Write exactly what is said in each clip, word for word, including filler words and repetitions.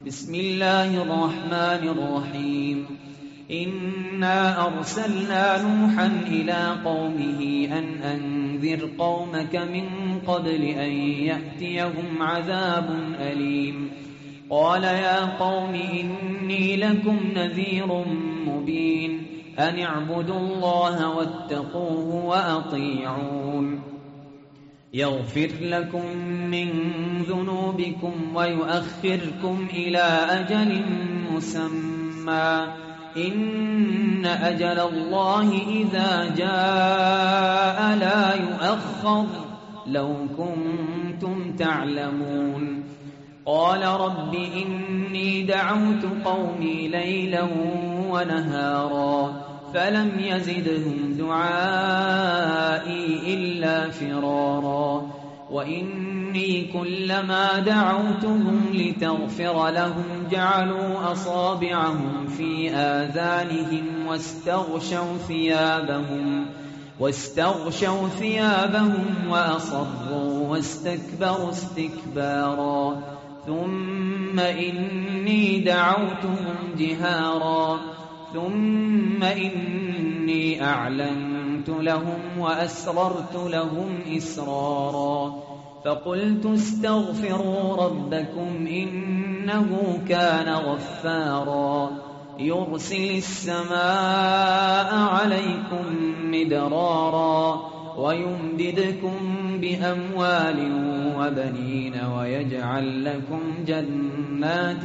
بسم الله الرحمن الرحيم إنا أرسلنا نوحا إلى قومه أن أنذر قومك من قبل أن يأتيهم عذاب أليم قال يا قوم إني لكم نذير مبين أن اعبدوا الله واتقوه وأطيعون يغفر لكم من ذنوبكم ويؤخركم إلى أجل مسمى إن أجل الله إذا جاء لا يؤخر لو كنتم تعلمون قال رب إني دعوت قومي ليلا ونهارا فلم يزدهم دعائي إلا فرارا وإني كلما دعوتهم لتغفر لهم جعلوا أصابعهم في آذانهم واستغشوا ثيابهم واستغشوا ثيابهم وأصروا واستكبروا استكبارا ثم إني دعوتهم جهارا ثم إني أعلنت لهم وأسررت لهم إسرارا فقلت استغفروا ربكم إنه كان غفارا يرسل السماء عليكم مدرارا ويمددكم بأموال وبنين ويجعل لكم جنات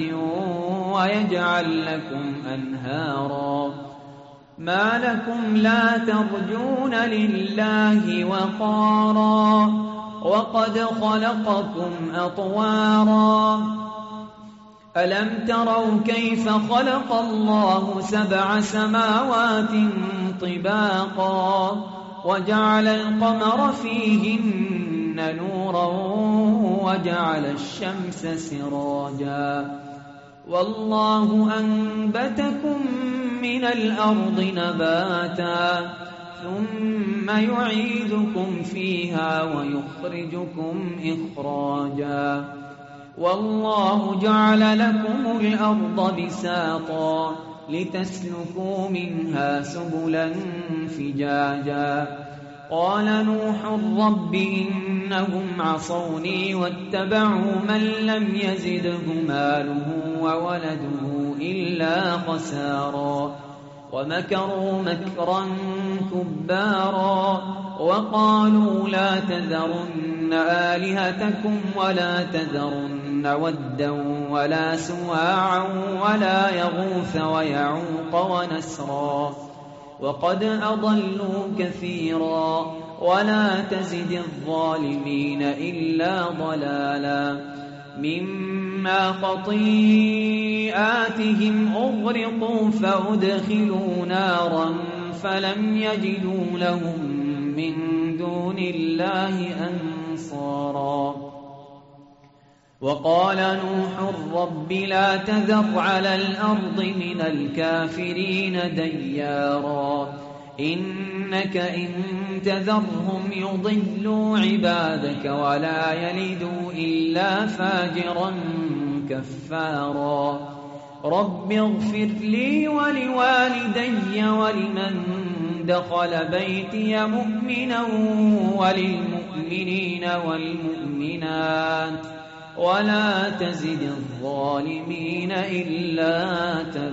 ويجعل لكم أنهارا ما لكم لا ترجون لله وقارا وقد خلقكم أطوارا ألم تروا كيف خلق الله سبع سماوات طباقا وجعل القمر فيهن نورا وجعل الشمس سراجا والله أنبتكم من الأرض نباتا ثم يعيدكم فيها ويخرجكم إخراجا والله جعل لكم الأرض بساطا لتسلكوا منها سبلا فجاجا قال نوح رب إنهم عصوني واتبعوا من لم يزده ماله وولده إلا خسارا ومكروا مكرا كبارا وقالوا لا تذرن آلهتكم ولا تذرن ودا ولا سواعا ولا يغوث ويعوق ونسرا وقد أضلوا كثيرا ولا تزد الظالمين إلا ضلالا مما خطيئاتهم أغرقوا فأدخلوا نارا فلم يجدوا لهم من دون الله أنصارا وقال نوح رب لا تذر على الأرض من الكافرين ديارا إنك إن تذرهم يضلوا عبادك ولا يلدوا إلا فاجرا كفارا رب اغفر لي ولوالدي ولمن دخل بيتي مؤمنا وللمؤمنين والمؤمنات ولا تزد الظالمين إلا تبارا.